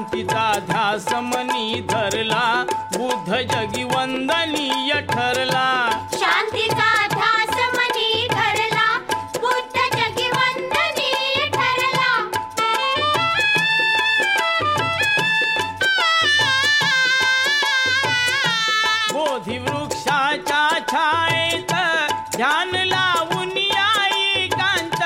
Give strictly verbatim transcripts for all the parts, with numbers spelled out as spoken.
शांतीचा ध्यास मनी धरला, बुद्ध जगी वंदनीय ठरला. शांतीचा ध्यास मनी धरला, बुद्ध जगी वंदनीय ठरला. बोधी वृक्षाच्या छायेत ध्यान लावून आई कांत.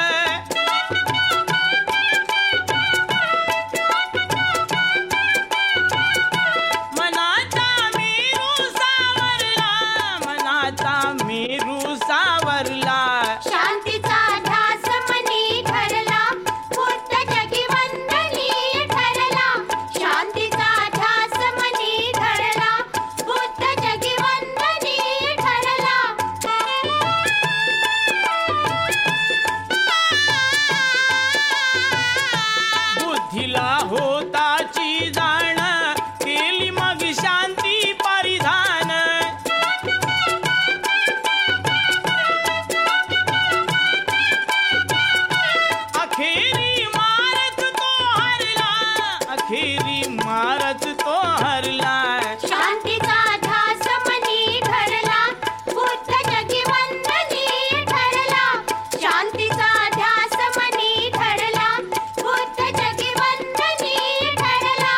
मनाचा मेरू सावरला, मनाचा मेरू सावरला. शांतीचा ध्यास मनी धरला, बुद्ध जगी वंदनीय ठरला. शांतीचा ध्यास मनी धरला, बुद्ध जगी वंदनीय ठरला. बुद्धीला होताची जाण, केली मग शांती परिधान. अखेरी मारत तो हरला, अखेरी मारत तो हरला. शांतीचा ध्यास मनी धरला, बुद्ध जगी वंदनीय ठरला. शांतीचा ध्यास मनी धरला, बुद्ध जगी वंदनीय ठरला.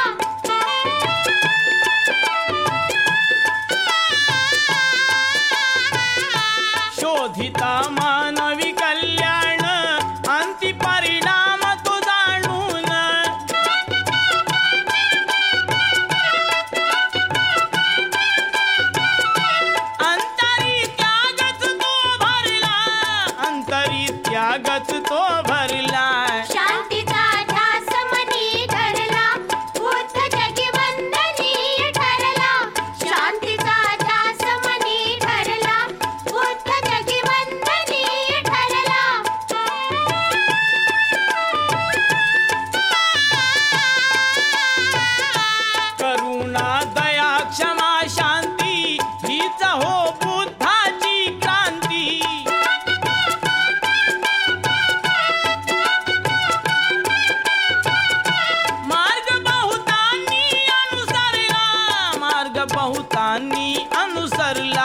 शोधिता मानवी कल्याण, अंती परिणाम तो जाणून. अंतरी त्यागच तो भरला, अंतरी त्यागच तो भरला. शांतीचा ध्यास मनी धरला, बुद्ध जगी वंदनीय ठरला. शांतीचा ध्यास मनी धरला, बुद्ध जगी वंदनीय ठरला. करुणा दया क्षमा शांती, हीच हो बुद्धाची क्रांती. मार्ग बहुतांनी अनुसरला, मार्ग बहुतांनी अनुसरला.